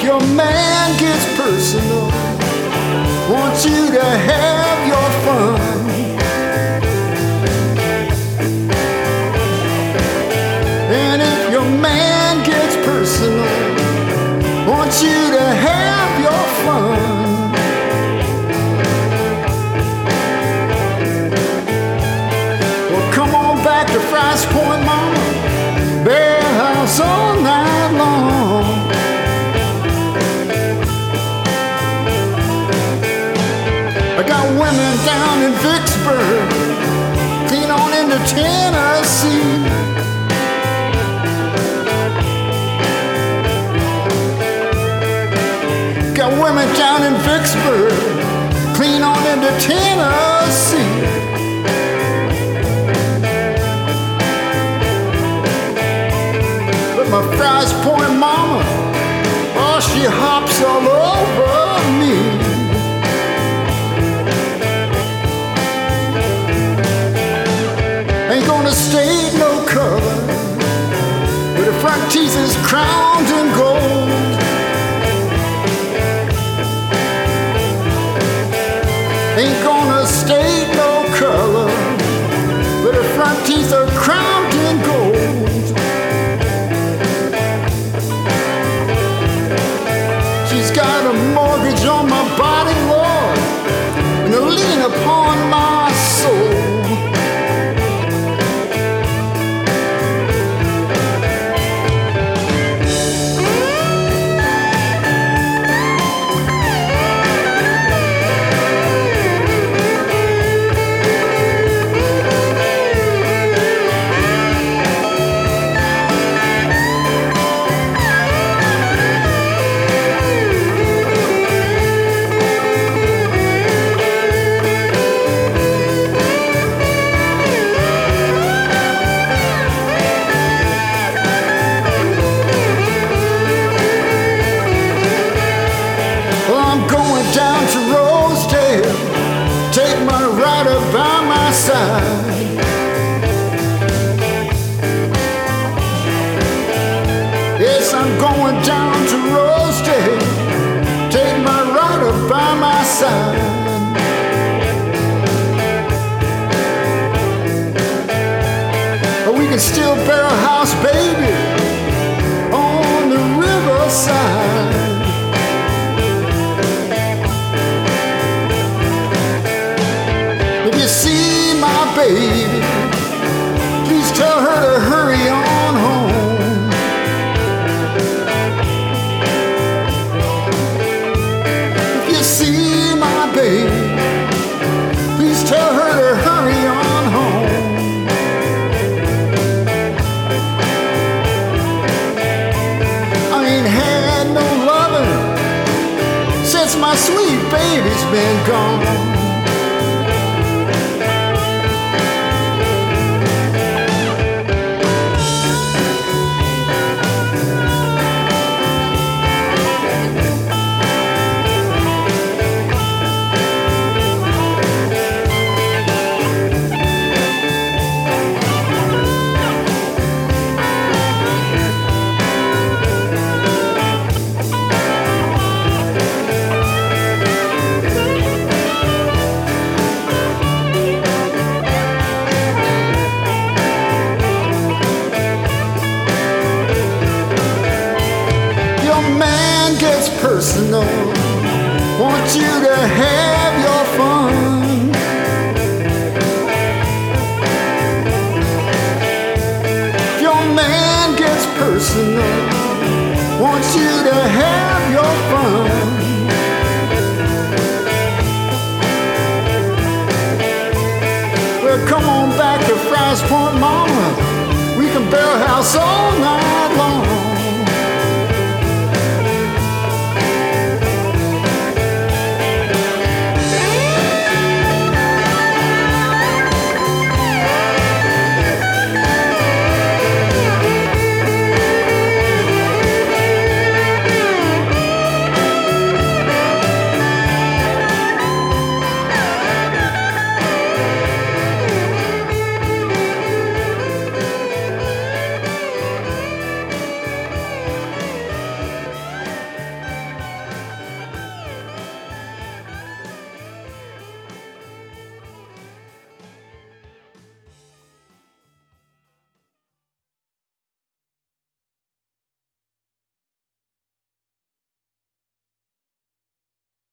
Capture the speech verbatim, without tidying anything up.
if your man gets personal, want you to have your fun. And if your man gets personal, want you to have your fun. Well, come on back to Fry's Point, mama, bear house all night long. I got women down in Vicksburg, clean on into Tennessee. Got women down in Vicksburg, clean on into Tennessee. But my Fry's Point mama, oh, she hops all over me. Ain't gonna state no color, but her front teeth is crowned in gold. Ain't gonna state no color, but her front teeth are crowned in gold. She's got a mortgage on my body, Lord, and a lien upon my soul. Down to Rosedale, take my rider by my side. Yes, I'm going down to Rosedale, take my rider by my side. We can still barrel house, baby, on the riverside. See my baby, please tell her to hurry on home. If you see my baby, please tell her to hurry on home. I ain't had no loving since my sweet baby's been gone. Personal, want you to have your fun. If your man gets personal, want you to have your fun. Well, come on back to Fry's Point, mama, we can barrel house all